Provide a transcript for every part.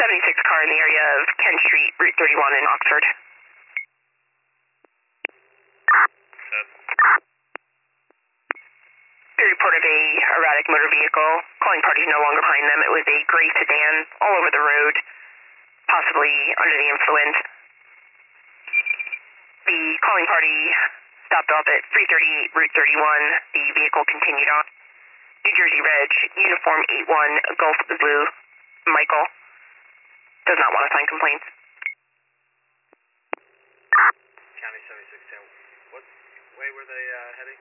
76 car in the area of Kent Street, Route 31 in Oxford. We reported a erratic motor vehicle. Calling party no longer behind them. It was a gray sedan all over the road, possibly under the influence. The calling party stopped off at 338 Route 31. The vehicle continued on. New Jersey Reg, uniform 81 Gulf Blue, Michael. Does not want to sign complaints. County 7610. What way were they heading?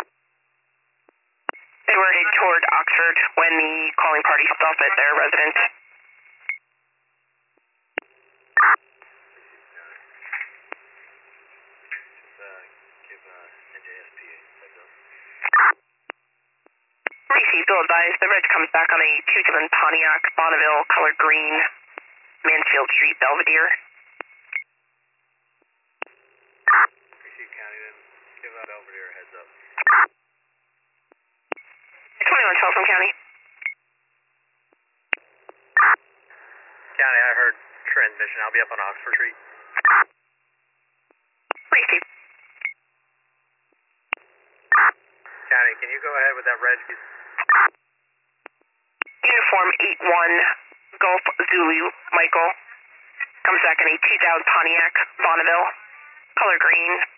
They were headed toward Oxford when the calling party stopped at their residence. Give NJSP a heads up. Received, will advise the Reg comes back on a 27 Pontiac, Bonneville, color green, Mansfield Street, Belvedere. Receive County, then give Belvedere a heads up. 21 Telephone County. County, I heard transmission. I'll be up on Oxford Street. Received. County, can you go ahead with that Reg? Uniform 81 Gulf Zulu, Michael. Comes back in a 2000 Pontiac, Bonneville, color green,